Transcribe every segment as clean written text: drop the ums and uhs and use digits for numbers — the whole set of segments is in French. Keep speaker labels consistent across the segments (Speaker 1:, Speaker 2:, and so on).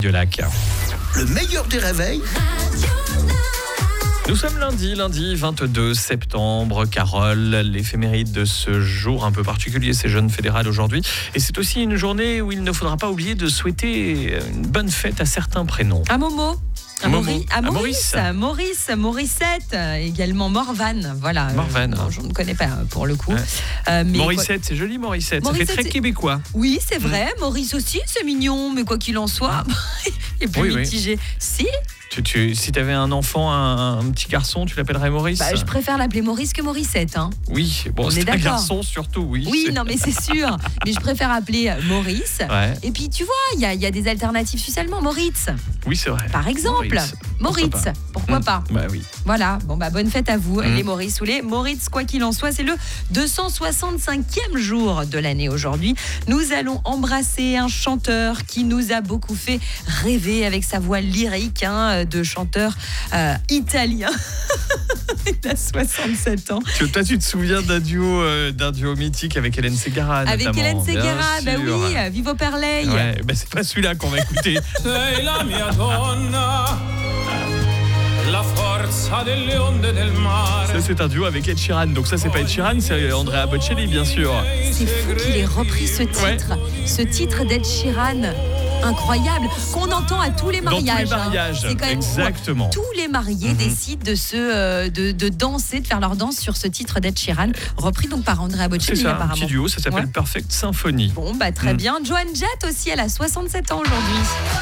Speaker 1: du Lac.
Speaker 2: Le meilleur des réveils.
Speaker 1: Nous sommes lundi 22 septembre. Carole, l'éphéméride de ce jour un peu particulier, c'est Jeune fédéral aujourd'hui. Et c'est aussi une journée où il ne faudra pas oublier de souhaiter une bonne fête à certains prénoms.
Speaker 3: À Momo. À
Speaker 1: Maurice.
Speaker 3: Morissette, également Morvan. Voilà.
Speaker 1: Morvan.
Speaker 3: Non, je ne connais pas pour le coup.
Speaker 1: Ouais.
Speaker 3: Mais
Speaker 1: Morissette, c'est joli Morissette.
Speaker 3: Morissette,
Speaker 1: ça fait très québécois.
Speaker 3: Oui, c'est vrai. Maurice aussi, c'est mignon, mais quoi qu'il en soit, il est plus mitigé. Si.
Speaker 1: Si tu avais un enfant, un petit garçon, tu l'appellerais Maurice ?
Speaker 3: Je préfère l'appeler Maurice que Morissette. Hein.
Speaker 1: Oui, bon, c'est un garçon surtout, oui.
Speaker 3: Oui, non, mais c'est sûr. Mais je préfère appeler Maurice.
Speaker 1: Ouais.
Speaker 3: Et puis, tu vois, il y a des alternatives suisse-allemandes. Moritz.
Speaker 1: Oui, c'est vrai.
Speaker 3: Par exemple. Moritz. Pourquoi pas
Speaker 1: Bah oui.
Speaker 3: Voilà. Bon, bonne fête à vous, les Maurice ou les Moritz. Quoi qu'il en soit, c'est le 265e jour de l'année aujourd'hui. Nous allons embrasser un chanteur qui nous a beaucoup fait rêver avec sa voix lyrique, de chanteur italien. Il a 67 ans.
Speaker 1: Toi, tu te souviens d'un duo mythique avec Hélène Ségara,
Speaker 3: avec
Speaker 1: notamment.
Speaker 3: Hélène Ségara, bah oui, Vivo per lei.
Speaker 1: Ouais, c'est pas celui-là qu'on va écouter.
Speaker 4: Sei la mia donna, la forza delle onde del mare.
Speaker 1: Ça, c'est un duo avec Ed Sheeran. Donc ça, c'est pas Ed Sheeran, c'est Andrea Bocelli, bien sûr.
Speaker 3: C'est fou qu'il ait repris ce titre. Ouais. Ce titre d'Ed Sheeran. Incroyable, qu'on entend à tous les mariages.
Speaker 1: Dans tous les mariages,
Speaker 3: c'est quand même
Speaker 1: exactement.
Speaker 3: Tous les mariés décident de danser, de faire leur danse sur ce titre d'Ed Sheeran, repris donc par Andrea Bocelli.
Speaker 1: C'est ça,
Speaker 3: apparemment.
Speaker 1: un petit duo, ça s'appelle Perfect Symphony.
Speaker 3: Bon, très bien. Joan Jett aussi, elle a 67 ans aujourd'hui.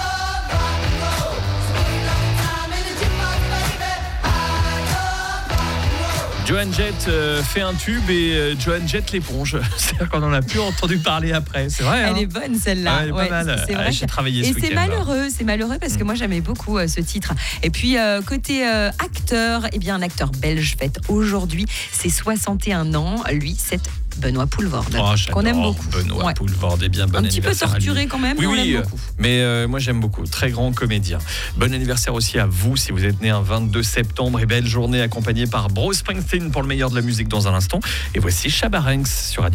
Speaker 1: Joan Jett fait un tube et Joan Jett l'éponge. C'est-à-dire qu'on en a plus entendu parler après. C'est vrai.
Speaker 3: Elle est bonne celle-là.
Speaker 1: Elle est pas mal.
Speaker 3: C'est vrai.
Speaker 1: J'ai travaillé ce week-end.
Speaker 3: Et c'est malheureux parce que moi j'aimais beaucoup ce titre. Et puis côté acteur, un acteur belge fête aujourd'hui ses 61 ans. Lui, c'est Benoît Poelvoorde, qu'on aime beaucoup.
Speaker 1: Benoît Poelvoorde, bon anniversaire.
Speaker 3: Un petit peu torturé quand même, mais on l'aime beaucoup.
Speaker 1: Mais moi j'aime beaucoup, très grand comédien. Bon anniversaire aussi à vous si vous êtes né un 22 septembre et belle journée accompagnée par Bruce Springsteen pour le meilleur de la musique dans un instant. Et voici Shabba Ranks sur Radio.